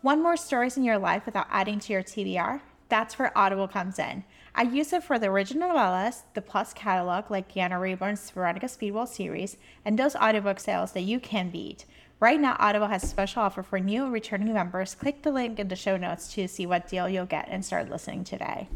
Want more stories in your life without adding to your TBR? That's where Audible comes in. I use it for the original novellas, the Plus catalog like Deanna Rayburn's Veronica Speedwell series, and those audiobook sales that you can beat. Right now, Audible has a special offer for new and returning members. Click the link in the show notes to see what deal you'll get and start listening today.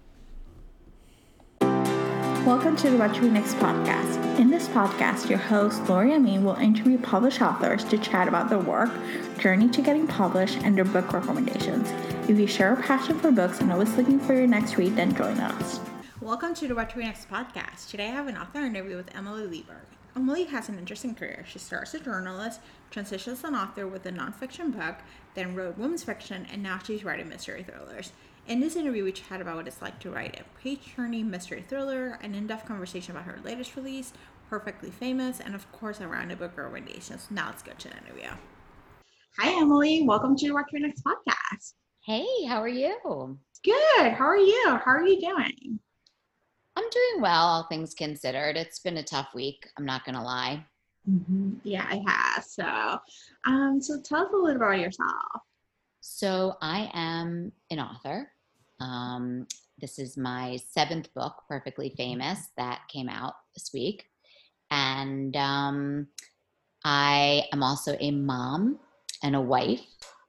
Welcome to the What to Read Next podcast. In this podcast, your host, Lori Amin, will interview published authors to chat about their work, journey to getting published, and their book recommendations. If you share a passion for books and always looking for your next read, then join us. Welcome to the What to Read Next podcast. Today I have an author interview with Emily Lieberg. Emily has an interesting career. She starts as a journalist, transitions to an author with a nonfiction book, then wrote women's fiction, and now she's writing mystery thrillers. In this interview, we chat about what it's like to write a page-turning mystery thriller, an in-depth conversation about her latest release, Perfectly Famous, and of course, a round of book recommendations. Now let's go to the interview. Hi, Emily. Welcome to What to Read Next podcast. Hey, how are you? Good. How are you? How are you doing? I'm doing well, all things considered. It's been a tough week. I'm not going to lie. Yeah, it has. So tell us a little about yourself. So I am an author. This is my 7th book, Perfectly Famous, that came out this week. And I am also a mom and a wife.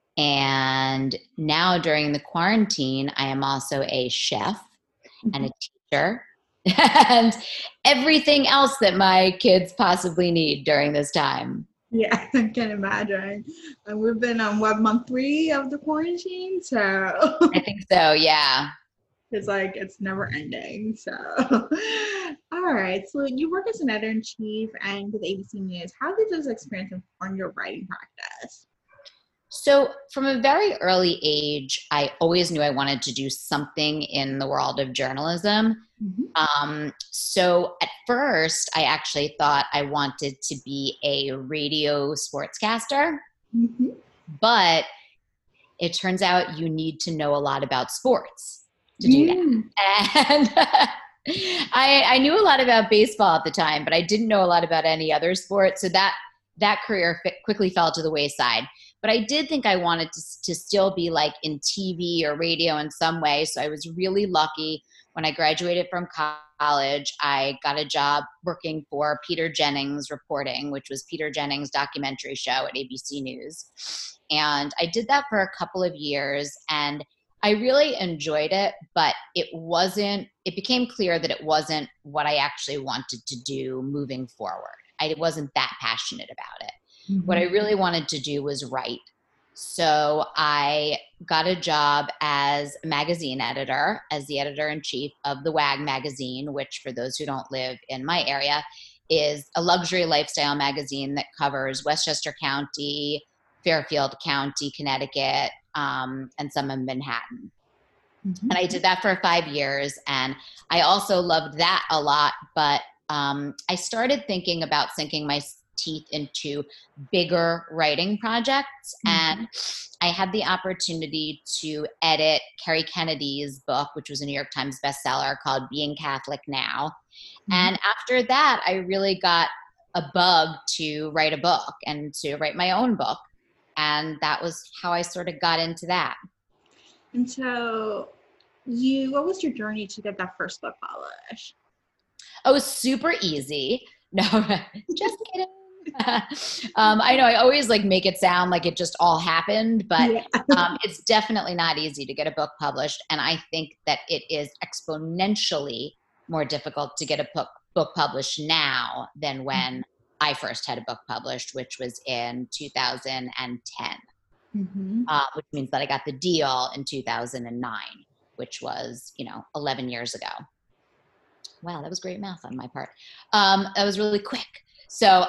And now during the quarantine, I am also a chef and a teacher and everything else that my kids possibly need during this time. Yeah, I can imagine. And we've been on month 3 of the quarantine, so I think so, yeah. It's never ending. So all right. So you work as an editor-in-chief and with ABC News. How did this experience inform your writing practice? So from a very early age, I always knew I wanted to do something in the world of journalism. So at first, I actually thought I wanted to be a radio sportscaster, but it turns out you need to know a lot about sports to do that. And I knew a lot about baseball at the time, but I didn't know a lot about any other sport. So that career quickly fell to the wayside. But I did think I wanted to still be like in TV or radio in some way. So I was really lucky. When I graduated from college, I got a job working for Peter Jennings Reporting, which was Peter Jennings' documentary show at ABC News. And I did that for a couple of years and I really enjoyed it, but it became clear that it wasn't what I actually wanted to do moving forward. I wasn't that passionate about it. What I really wanted to do was write. So I got a job as a magazine editor, as the editor-in-chief of the WAG magazine, which for those who don't live in my area is a luxury lifestyle magazine that covers Westchester County, Fairfield County, Connecticut, and some in Manhattan. And I did that for 5 years. And I also loved that a lot. But I started thinking about sinking my teeth into bigger writing projects. And I had the opportunity to edit Kerry Kennedy's book, which was a New York Times bestseller called Being Catholic Now. And after that, I really got a bug to write a book and to write my own book. And that was how I sort of got into that. And so what was your journey to get that first book published? Oh, it was super easy. No, just kidding. I know I always make it sound like it just all happened, but it's definitely not easy to get a book published. And I think that it is exponentially more difficult to get a book published now than when I first had a book published, which was in 2010, which means that I got the deal in 2009, which was, 11 years ago. Wow, that was great math on my part. That was really quick. So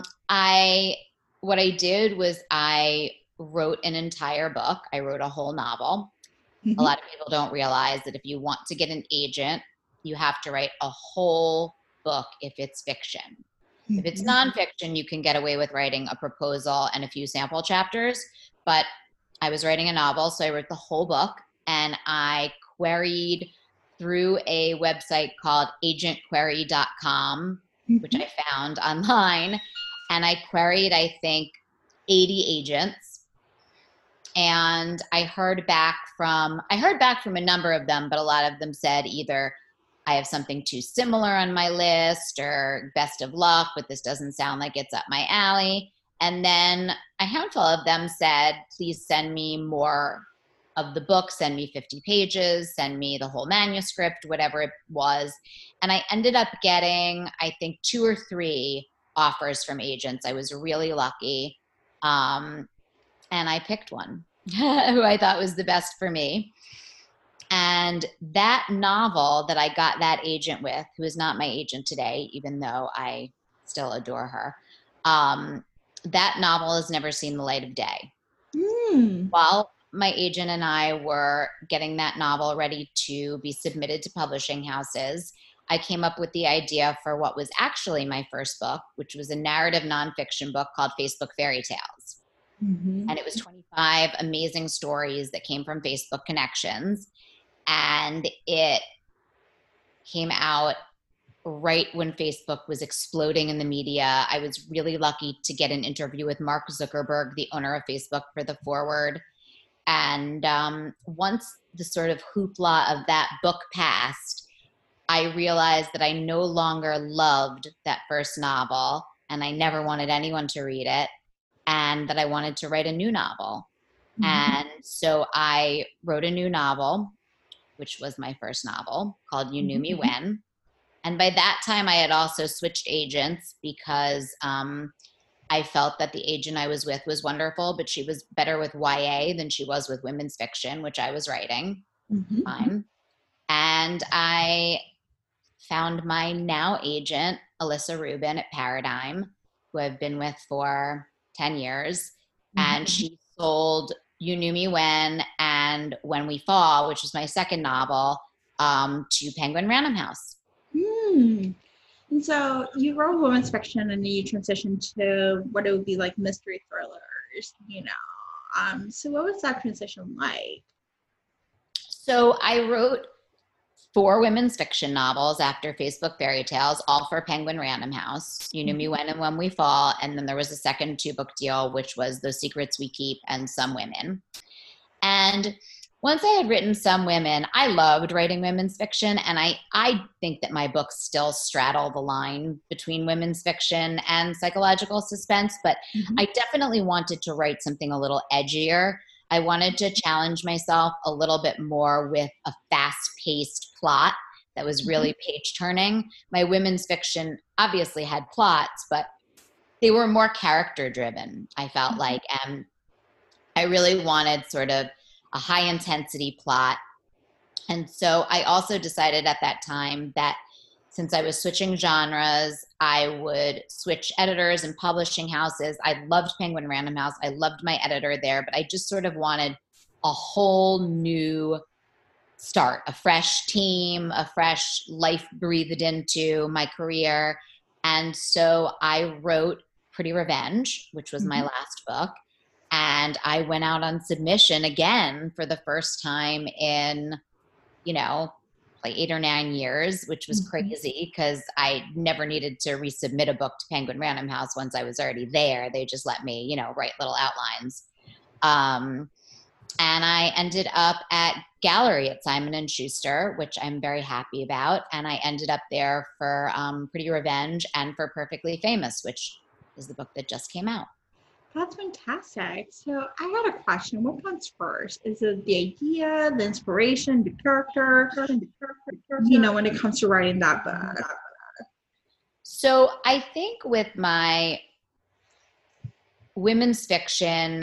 what I did was I wrote an entire book. I wrote a whole novel. A lot of people don't realize that if you want to get an agent, you have to write a whole book if it's fiction. If it's nonfiction, you can get away with writing a proposal and a few sample chapters. But I was writing a novel, so I wrote the whole book, and I queried through a website called agentquery.com, which I found online. And I queried, I think, 80 agents. And I heard back from a number of them, but a lot of them said either I have something too similar on my list or best of luck, but this doesn't sound like it's up my alley. And then a handful of them said, please send me more of the book, send me 50 pages, send me the whole manuscript, whatever it was. And I ended up getting, I think, 2 or 3 offers from agents. I was really lucky. And I picked one who I thought was the best for me. And that novel that I got that agent with, who is not my agent today, even though I still adore her, that novel has never seen the light of day. While my agent and I were getting that novel ready to be submitted to publishing houses, I came up with the idea for what was actually my first book, which was a narrative nonfiction book called Facebook Fairy Tales. And it was 25 amazing stories that came from Facebook connections. And it came out right when Facebook was exploding in the media. I was really lucky to get an interview with Mark Zuckerberg, the owner of Facebook, for the foreword. And once the sort of hoopla of that book passed, I realized that I no longer loved that first novel, and I never wanted anyone to read it, and that I wanted to write a new novel. And so I wrote a new novel, which was my first novel, called You Knew Me When. And by that time, I had also switched agents because I felt that the agent I was with was wonderful, but she was better with YA than she was with women's fiction, which I was writing. And I found my now agent, Alyssa Rubin at Paradigm, who I've been with for 10 years. And she sold You Knew Me When and When We Fall, which was my second novel, to Penguin Random House. And so you wrote women's fiction and then you transitioned to what it would be like mystery thrillers, so what was that transition like? So I wrote 4 women's fiction novels after Facebook Fairy Tales, all for Penguin Random House, You Knew Me When and When We Fall. And then there was a second 2-book deal, which was Those Secrets We Keep and Some Women. And once I had written Some Women, I loved writing women's fiction. And I think that my books still straddle the line between women's fiction and psychological suspense. But I definitely wanted to write something a little edgier. I wanted to challenge myself a little bit more with a fast-paced plot that was really page-turning. My women's fiction obviously had plots, but they were more character-driven, I felt like. And I really wanted sort of a high-intensity plot. And so I also decided at that time that since I was switching genres, I would switch editors and publishing houses. I loved Penguin Random House. I loved my editor there, but I just sort of wanted a whole new start, a fresh team, a fresh life breathed into my career. And so I wrote Pretty Revenge, which was my last book. And I went out on submission again for the first time in, like 8 or 9 years, which was crazy because I never needed to resubmit a book to Penguin Random House once I was already there. They just let me, write little outlines. And I ended up at Gallery at Simon & Schuster, which I'm very happy about. And I ended up there for Pretty Revenge and for Perfectly Famous, which is the book that just came out. That's fantastic. So I had a question. What comes first? Is it the idea, the inspiration, the character, when it comes to writing that book? So I think with my women's fiction,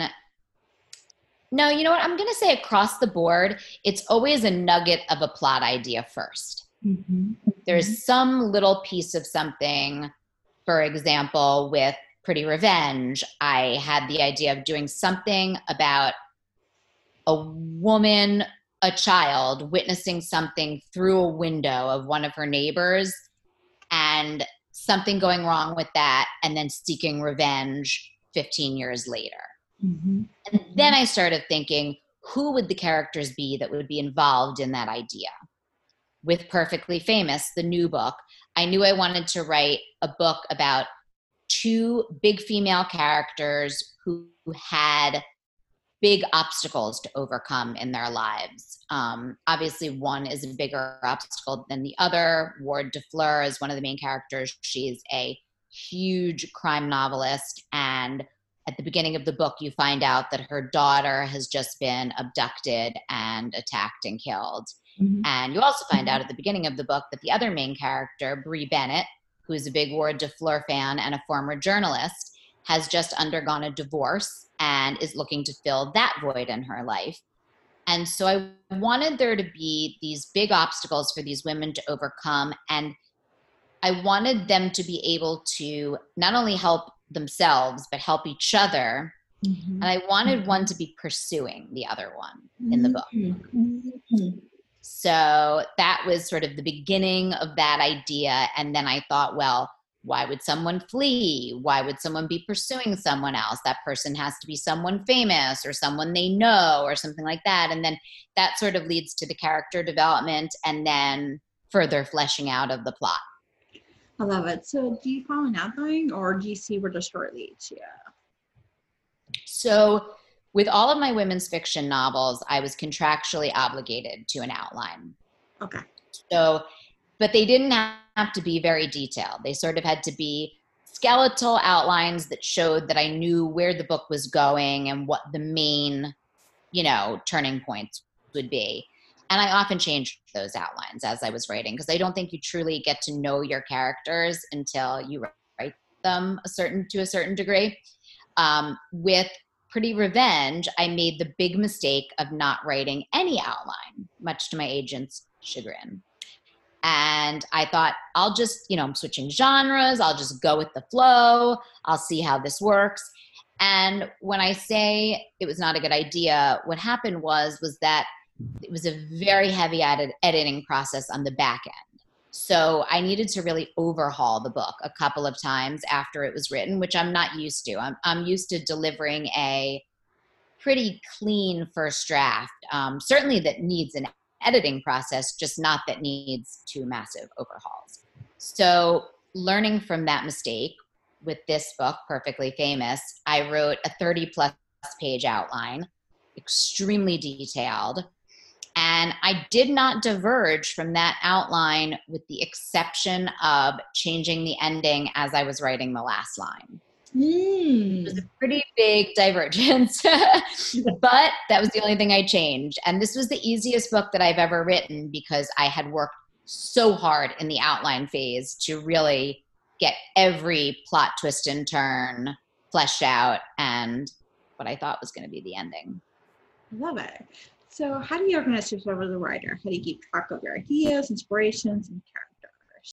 no, you know what? I'm going to say across the board, it's always a nugget of a plot idea first. There's some little piece of something, for example, with Pretty Revenge, I had the idea of doing something about a woman, a child, witnessing something through a window of one of her neighbors and something going wrong with that, and then seeking revenge 15 years later. And then I started thinking, who would the characters be that would be involved in that idea? With Perfectly Famous, the new book, I knew I wanted to write a book about 2 big female characters who had big obstacles to overcome in their lives. Obviously, one is a bigger obstacle than the other. Ward DeFleur is one of the main characters. She's a huge crime novelist, and at the beginning of the book, you find out that her daughter has just been abducted and attacked and killed. Mm-hmm. And you also find out at the beginning of the book that the other main character, Bree Bennett, who's a big Ward DeFleur fan and a former journalist, has just undergone a divorce and is looking to fill that void in her life. And so I wanted there to be these big obstacles for these women to overcome, and I wanted them to be able to not only help themselves, but help each other. Mm-hmm. And I wanted one to be pursuing the other one in the book. Mm-hmm. So that was sort of the beginning of that idea. And then I thought, well, why would someone flee? Why would someone be pursuing someone else? That person has to be someone famous or someone they know or something like that. And then that sort of leads to the character development and then further fleshing out of the plot. I love it. So do you follow an outline or do you see where the story leads you? So with all of my women's fiction novels, I was contractually obligated to an outline. Okay. So, but they didn't have to be very detailed. They sort of had to be skeletal outlines that showed that I knew where the book was going and what the main, turning points would be. And I often changed those outlines as I was writing because I don't think you truly get to know your characters until you write them to a certain degree. With Pretty Revenge, I made the big mistake of not writing any outline, much to my agent's chagrin. And I thought, I'll just, I'm switching genres. I'll just go with the flow. I'll see how this works. And when I say it was not a good idea, what happened was that it was a very heavy editing process on the back end. So I needed to really overhaul the book a couple of times after it was written, which I'm not used to. I'm used to delivering a pretty clean first draft, certainly that needs an editing process, just not that needs two massive overhauls. So learning from that mistake with this book, Perfectly Famous, I wrote a 30-plus page outline, extremely detailed. And I did not diverge from that outline with the exception of changing the ending as I was writing the last line. It was a pretty big divergence, but that was the only thing I changed. And this was the easiest book that I've ever written because I had worked so hard in the outline phase to really get every plot twist and turn fleshed out and what I thought was going to be the ending. I love it. So how do you organize yourself as a writer? How do you keep track of your ideas, inspirations, and characters?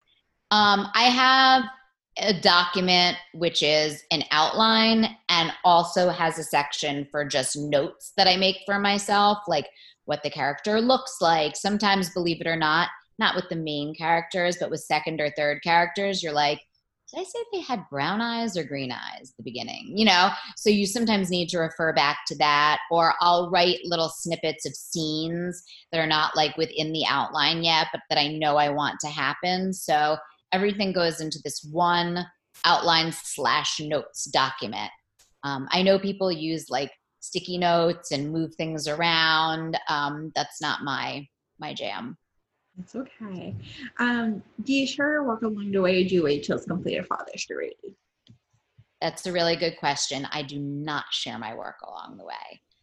I have a document which is an outline and also has a section for just notes that I make for myself, like what the character looks like. Sometimes, believe it or not with the main characters, but with second or third characters, you're like, did I say they had brown eyes or green eyes at the beginning? So you sometimes need to refer back to that, or I'll write little snippets of scenes that are not like within the outline yet, but that I know I want to happen. So everything goes into this one outline/notes document. I know people use like sticky notes and move things around. That's not my jam. That's okay. Do you share your work along the way, or do you wait till it's completed for others to read? That's a really good question. I do not share my work along the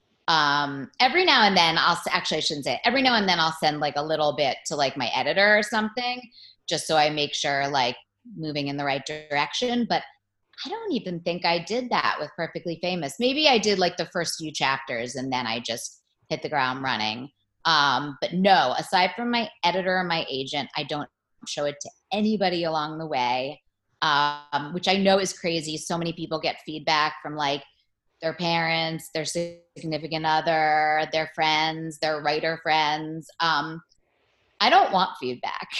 way. Every now and then every now and then I'll send like a little bit to like my editor or something, just so I make sure like moving in the right direction. But I don't even think I did that with Perfectly Famous. Maybe I did like the first few chapters and then I just hit the ground running. But no, aside from my editor and my agent, I don't show it to anybody along the way, which I know is crazy. So many people get feedback from like their parents, their significant other, their friends, their writer friends. I don't want feedback.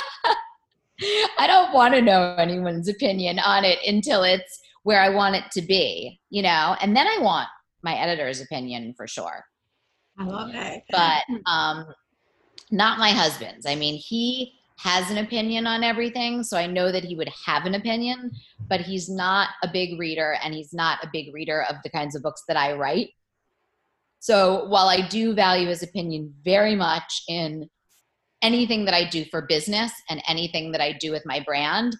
I don't want to know anyone's opinion on it until it's where I want it to be, and then I want my editor's opinion for sure. I love it. But not my husband's. I mean, he has an opinion on everything, so I know that he would have an opinion, but he's not a big reader, and he's not a big reader of the kinds of books that I write. So while I do value his opinion very much in anything that I do for business and anything that I do with my brand,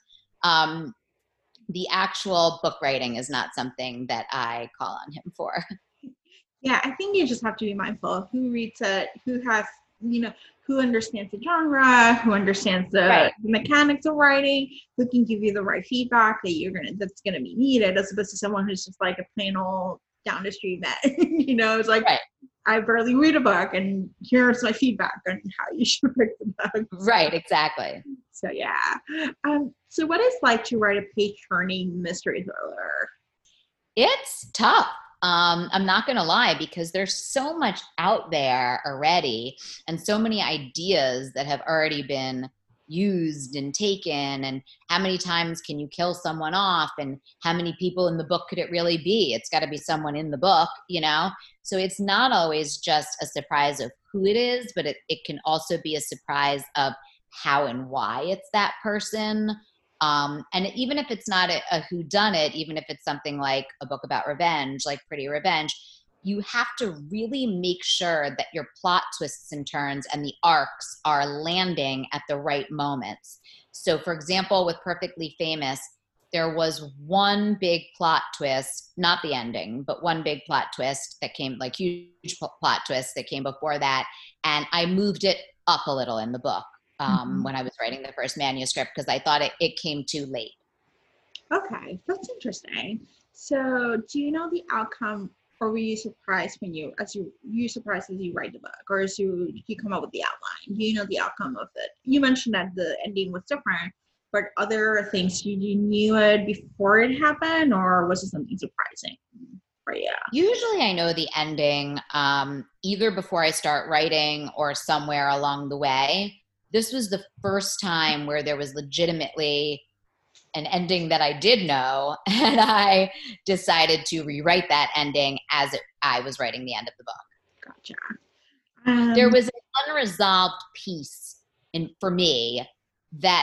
the actual book writing is not something that I call on him for. Yeah, I think you just have to be mindful of who reads it, who has, who understands the genre, who understands the mechanics of writing, who can give you the right feedback that's gonna be needed, as opposed to someone who's just like a plain old down the street vet. It's like, I barely read a book, and here's my feedback on how you should write the book. Right, exactly. So yeah. So what is it like to write a page-turning mystery thriller? It's tough. I'm not going to lie, because there's so much out there already and so many ideas that have already been used and taken, and how many times can you kill someone off, and how many people in the book could it really be? It's got to be someone in the book, So it's not always just a surprise of who it is, but it can also be a surprise of how and why it's that person. And even if it's not a whodunit, even if it's something like a book about revenge, like Pretty Revenge, you have to really make sure that your plot twists and turns and the arcs are landing at the right moments. So for example, with Perfectly Famous, there was one big plot twist, not the ending, but one big plot twist that came, like huge plot twist that came before that. And I moved it up a little in the book when I was writing the first manuscript, because I thought it came too late. Okay, that's interesting. So do you know the outcome, or were you surprised when you surprised as you write the book, or as you come up with the outline? Do you know the outcome of it? You mentioned that the ending was different, but other things, you knew it before it happened, or was it something surprising for you? Usually I know the ending either before I start writing or somewhere along the way. This was the first time where there was legitimately an ending that I did know, and I decided to rewrite that ending as I was writing the end of the book. Gotcha. There was an unresolved piece for me that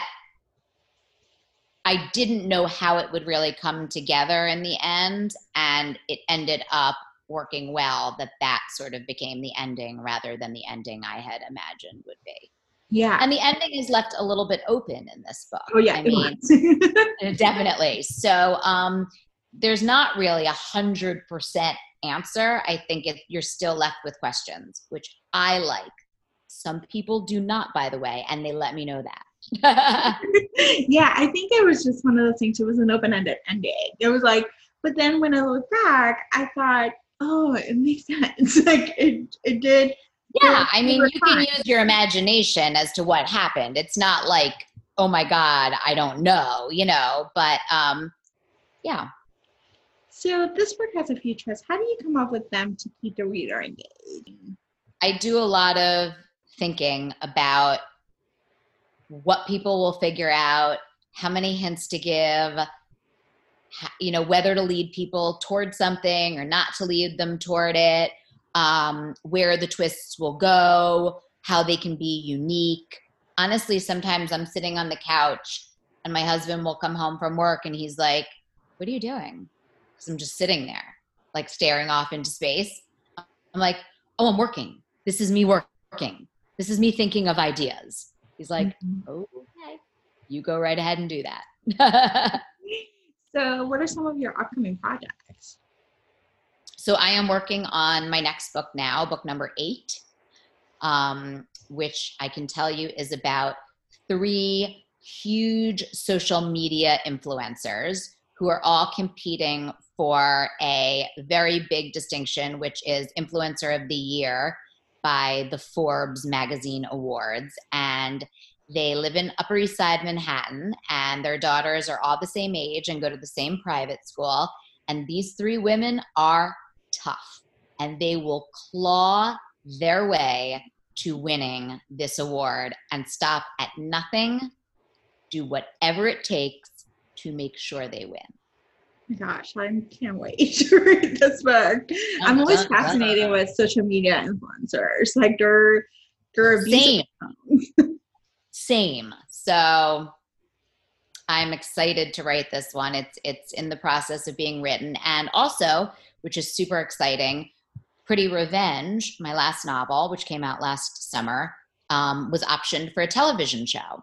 I didn't know how it would really come together in the end, and it ended up working well that sort of became the ending rather than the ending I had imagined would be. Yeah. And the ending is left a little bit open in this book. Oh, yeah. I mean, definitely. So there's not really 100% answer. I think you're still left with questions, which I like. Some people do not, by the way, and they let me know that. Yeah, I think it was just one of those things. It was an open-ended ending. It was like, but then when I look back, I thought, oh, it makes sense. Like it did. Yeah, I mean, you can use your imagination as to what happened. It's not like, oh my God, I don't know, but yeah. So this book has a few twists. How do you come up with them to keep the reader engaged? I do a lot of thinking about what people will figure out, how many hints to give, whether to lead people toward something or not to lead them toward it. Where the twists will go, how they can be unique. Honestly, sometimes I'm sitting on the couch and my husband will come home from work and he's like, what are you doing? Because I'm just sitting there, like staring off into space. I'm like, oh, I'm working. This is me working. This is me thinking of ideas. He's like, oh, okay, you go right ahead and do that. So what are some of your upcoming projects? So I am working on my next book now, book number 8, which I can tell you is about 3 huge social media influencers who are all competing for a very big distinction, which is Influencer of the Year by the Forbes Magazine Awards. And they live in Upper East Side Manhattan, and their daughters are all the same age and go to the same private school. And these 3 women are tough, and they will claw their way to winning this award and stop at nothing, do whatever it takes to make sure they win. Gosh, I can't wait to read this book. I'm always fascinated with social media influencers. Like they're Same. So I'm excited to write this one. It's in the process of being written, and also, which is super exciting, Pretty Revenge, my last novel, which came out last summer, was optioned for a television show.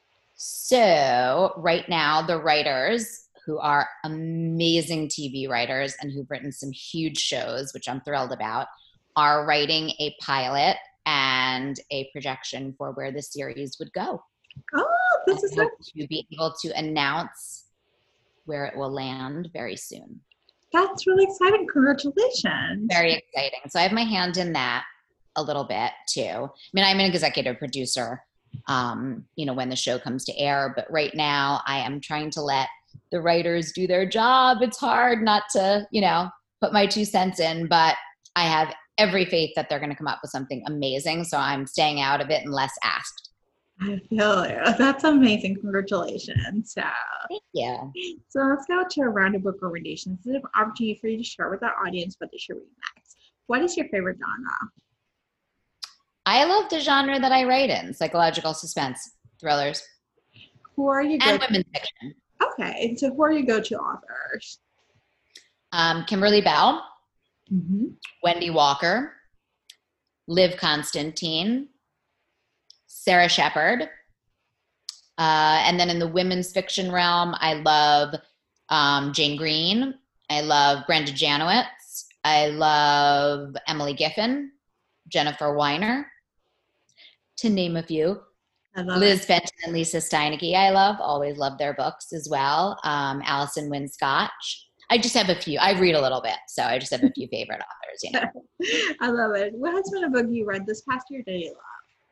So right now, the writers, who are amazing TV writers and who've written some huge shows, which I'm thrilled about, are writing a pilot and a projection for where the series would go. Oh, this is hope to be able to announce where it will land very soon. That's really exciting. Congratulations. Very exciting. So I have my hand in that a little bit too. I mean, I'm an executive producer, when the show comes to air, but right now I am trying to let the writers do their job. It's hard not to, put my 2 cents in, but I have every faith that they're going to come up with something amazing. So I'm staying out of it unless asked. I feel you. That's amazing. Congratulations. So, thank you. So let's go to a round of book recommendations. This is an opportunity for you to share with our audience what they should read next. What is your favorite genre? I love the genre that I write in, psychological suspense, thrillers, Who are you and women's fiction. Okay, so who are your go-to authors? Kimberly Bell, Mm-hmm. Wendy Walker, Liv Constantine, Sarah Shepard. And then in the women's fiction realm, I love Jane Green. I love Brenda Janowitz. I love Emily Giffin, Jennifer Weiner, to name a few. Liz Fenton and Lisa Steinecke, always love their books as well. Allison Wynne Scotch. I just have a few. I read a little bit, so I just have a few favorite authors. I love it. What has been a book you read this past year that you love?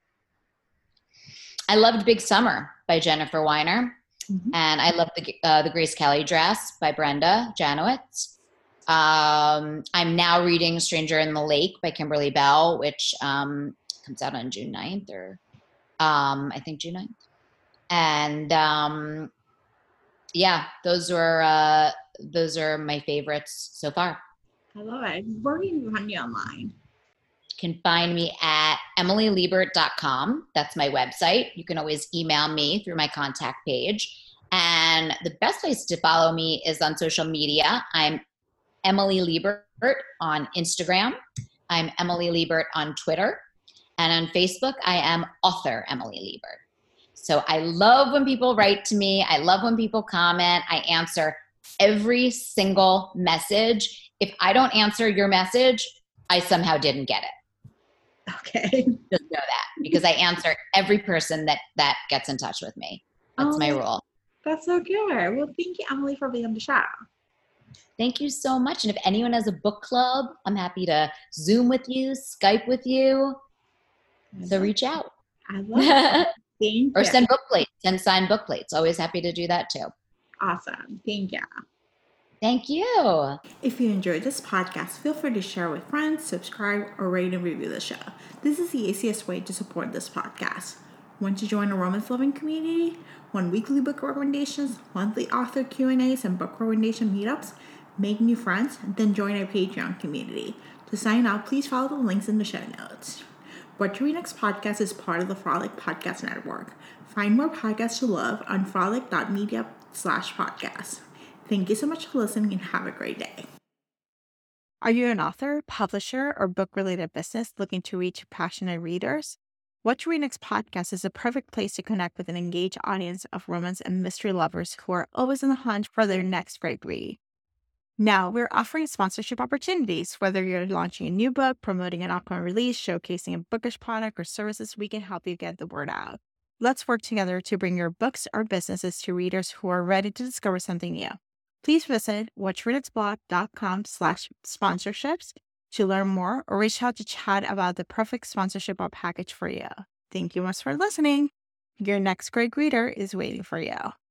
I loved Big Summer by Jennifer Weiner, and I loved the Grace Kelly Dress by Brenda Janowitz. I'm now reading Stranger in the Lake by Kimberly Bell, which comes out on June 9th or I think June 9th. And those are my favorites so far. I love it. Where can you find you online? You can find me at emilyliebert.com. That's my website. You can always email me through my contact page. And the best place to follow me is on social media. I'm Emily Liebert on Instagram. I'm Emily Liebert on Twitter. And on Facebook, I am author Emily Liebert. So I love when people write to me. I love when people comment. I answer every single message. If I don't answer your message, I somehow didn't get it. Okay. Just know that, because I answer every person that gets in touch with me. That's my rule. That's so good. Well, thank you, Emily, for being on the show. Thank you so much. And if anyone has a book club, I'm happy to Zoom with you, Skype with you. So reach out. I love it. Thank Or you. send book plates, send signed book plates. Always happy to do that too. Awesome. Thank you. Thank you. If you enjoyed this podcast, feel free to share with friends, subscribe, or rate and review the show. This is the easiest way to support this podcast. Want to join a romance loving community? Want weekly book recommendations, monthly author Q&As, and book recommendation meetups? Make new friends? Then join our Patreon community. To sign up, please follow the links in the show notes. What to Read Next podcast is part of the Frolic Podcast Network. Find more podcasts to love on frolic.media/podcast. Thank you so much for listening and have a great day. Are you an author, publisher, or book-related business looking to reach passionate readers? What to Read Next podcast is a perfect place to connect with an engaged audience of romance and mystery lovers who are always on the hunt for their next great read. Now, we're offering sponsorship opportunities. Whether you're launching a new book, promoting an upcoming release, showcasing a bookish product or services, we can help you get the word out. Let's work together to bring your books or businesses to readers who are ready to discover something new. Please visit whattoreadnextblog.com/sponsorships to learn more or reach out to chat about the perfect sponsorship or package for you. Thank you much for listening. Your next great reader is waiting for you.